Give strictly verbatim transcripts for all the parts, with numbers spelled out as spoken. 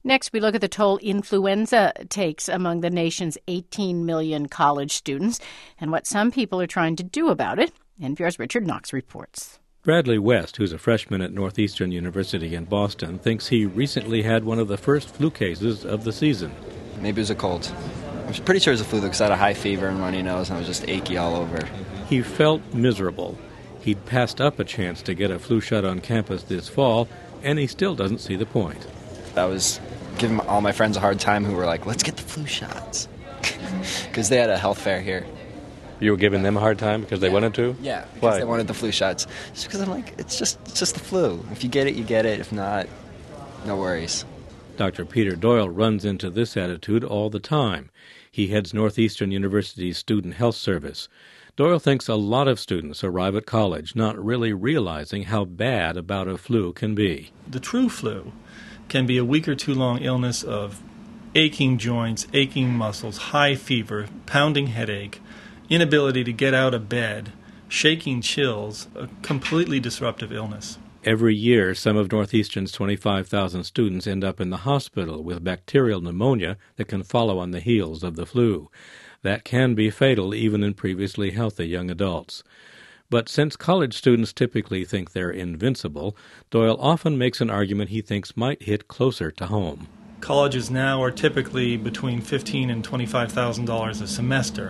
Next, we look at the toll influenza takes among the nation's eighteen million college students and what some people are trying to do about it. N P R's Richard Knox reports. Bradley West, who's a freshman at Northeastern University in Boston, thinks he recently had one of the first flu cases of the season. Maybe it was a cold. I'm pretty sure it was a flu because I had a high fever and runny nose and I was just achy all over. He felt miserable. He'd passed up a chance to get a flu shot on campus this fall, and he still doesn't see the point. I was giving all my friends a hard time who were like, let's get the flu shots. Because they had a health fair here. You were giving them a hard time because they yeah. wanted to? Yeah, because Why? They wanted the flu shots. Just because I'm like, it's just it's just the flu. If you get it, you get it. If not, no worries. Doctor Peter Doyle runs into this attitude all the time. He heads Northeastern University's Student Health Service. Doyle thinks a lot of students arrive at college not really realizing how bad a bout of flu can be. The true flu can be a week or two long illness of aching joints, aching muscles, high fever, pounding headache, inability to get out of bed, shaking chills, a completely disruptive illness. Every year, some of Northeastern's twenty-five thousand students end up in the hospital with bacterial pneumonia that can follow on the heels of the flu. That can be fatal even in previously healthy young adults. But since college students typically think they're invincible, Doyle often makes an argument he thinks might hit closer to home. Colleges now are typically between fifteen thousand dollars and twenty-five thousand dollars a semester.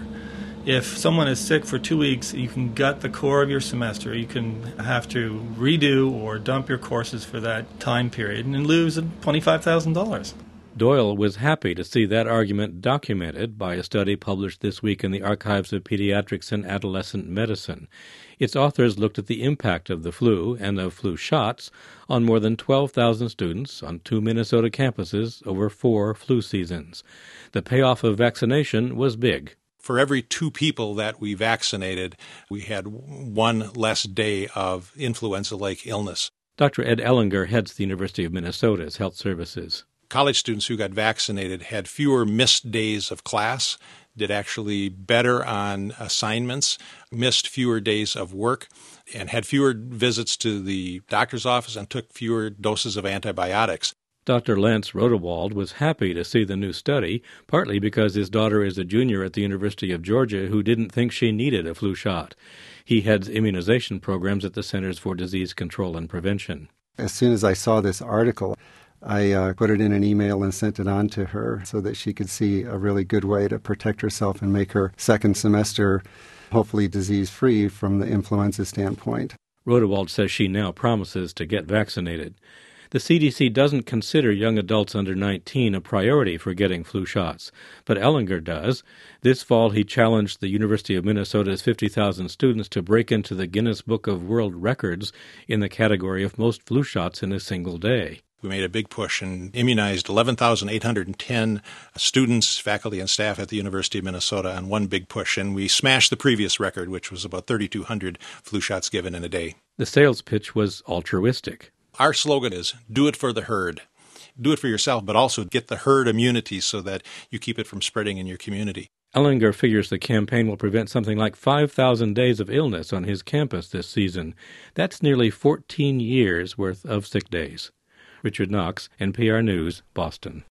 If someone is sick for two weeks, you can gut the core of your semester. You can have to redo or dump your courses for that time period and lose twenty-five thousand dollars. Doyle was happy to see that argument documented by a study published this week in the Archives of Pediatrics and Adolescent Medicine. Its authors looked at the impact of the flu and of flu shots on more than twelve thousand students on two Minnesota campuses over four flu seasons. The payoff of vaccination was big. For every two people that we vaccinated, we had one less day of influenza-like illness. Doctor Ed Ellinger heads the University of Minnesota's health services. College students who got vaccinated had fewer missed days of class, did actually better on assignments, missed fewer days of work, and had fewer visits to the doctor's office and took fewer doses of antibiotics. Doctor Lance Rodewald was happy to see the new study, partly because his daughter is a junior at the University of Georgia who didn't think she needed a flu shot. He heads immunization programs at the Centers for Disease Control and Prevention. As soon as I saw this article, I uh, put it in an email and sent it on to her so that she could see a really good way to protect herself and make her second semester hopefully disease-free from the influenza standpoint. Rodewald says she now promises to get vaccinated. The C D C doesn't consider young adults under nineteen a priority for getting flu shots, but Ellinger does. This fall, he challenged the University of Minnesota's fifty thousand students to break into the Guinness Book of World Records in the category of most flu shots in a single day. We made a big push and immunized eleven thousand eight hundred ten students, faculty, and staff at the University of Minnesota on one big push, and we smashed the previous record, which was about thirty-two hundred flu shots given in a day. The sales pitch was altruistic. Our slogan is, do it for the herd. Do it for yourself, but also get the herd immunity so that you keep it from spreading in your community. Ellinger figures the campaign will prevent something like five thousand days of illness on his campus this season. That's nearly fourteen years worth of sick days. Richard Knox, N P R News, Boston.